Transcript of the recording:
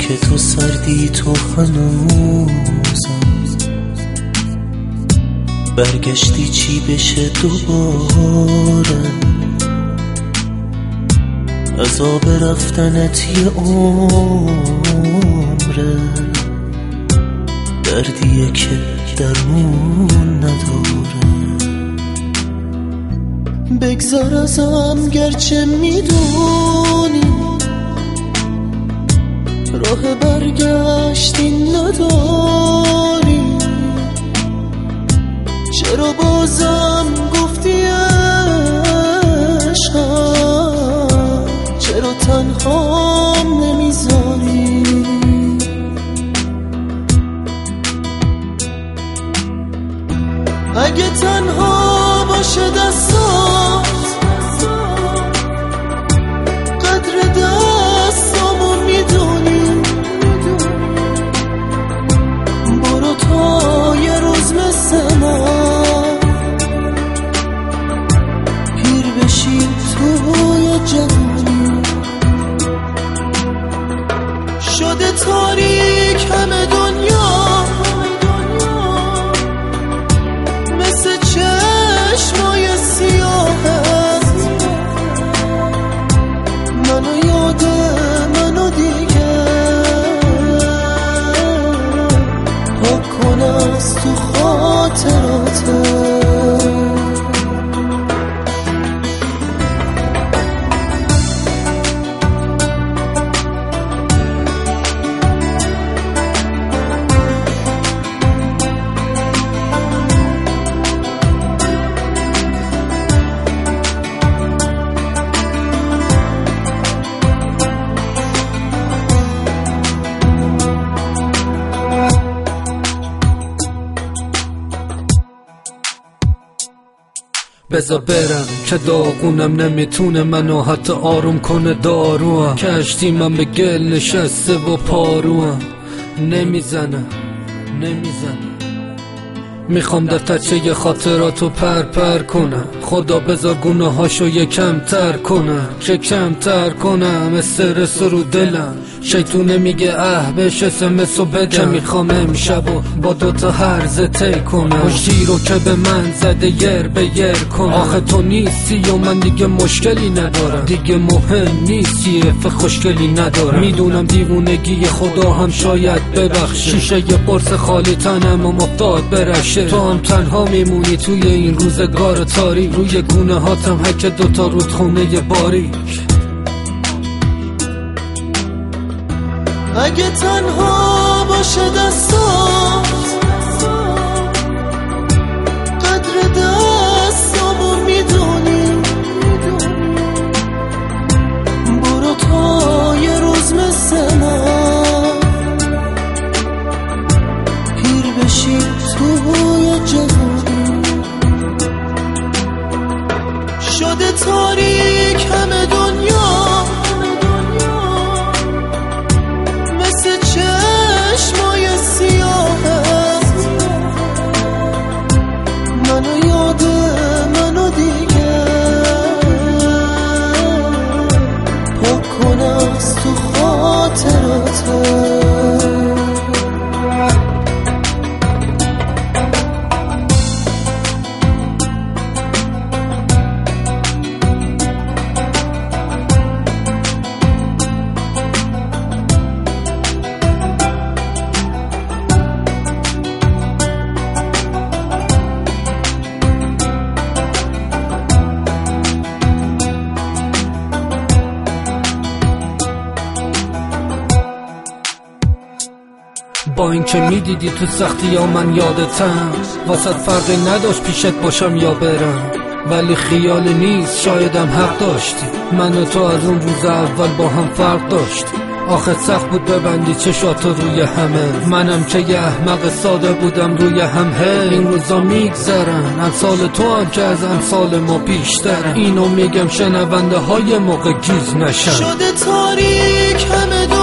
که تو سردی تو هنوزم برگشتی چی بشه دوباره عذاب رفتنت یه عمره دردیه که درمون نداره بگذار ازم گرچه میدونی راه برگشتی نداری چرا بازم گفتی عشقم چرا تنهام نمیذاری اگه تنها باشه دستات قدر دستامو میدونی برو تا یه روز مثل من پیر بشی توی جوانی شده تاریک همه دنیا مثل چشمای سیاهت منو یاده منو دیگه پاک کن از تو خاطراتت بذار برم که داغونم نمیتونه منو حتی آروم کنه داروام کشتی من به گل نشسته و پاروام نمیزنم میخوام دفترچه خاطراتو پر کنم خدا بذار گناهاشو یکم تر کنم که کمتر کنم استرس رو دلم شیطونه میگه بهش SMS رو بدم که میخوام امشبو با دوتا هرزه تی کنم مشتی رو که به من زده یر به یر کنم آخه تو نیستی و من دیگه مشکلی ندارم دیگه مهم نیستی خوشگلی ندارم میدونم دیوونگی خدا هم شاید ببخشه شیشه یه قرص خالی تنم و مفتاد برشه تو هم تنها میمونی توی این روزگار تاریک روی گونه هاتم حک دوتا رودخونه باریک اگه تنها باشه دستات قدر دستامو میدونی برو تا یه روز مثل من پیر بشی توی جوانی شده تاریک همه دنیا چشمای سیاهت منو یاده منو دیگه پاک کن از تو خاطراتت با اینکه میدیدی تو سختی ها من یادتم واسه فرقی نداشت پیشت باشم یا برم ولی خیال نیست شایدم حق داشتی من و تو از اون روز اول با هم فرق داشتی آخه سخت بود ببندی چشاتو روی همه منم که یه احمق ساده بودم روی هم این روزا میگذرن امثال تو هم که از امثال ما بیشترن اینو میگم شنونده های موقع گیز نشن شده تاریک همه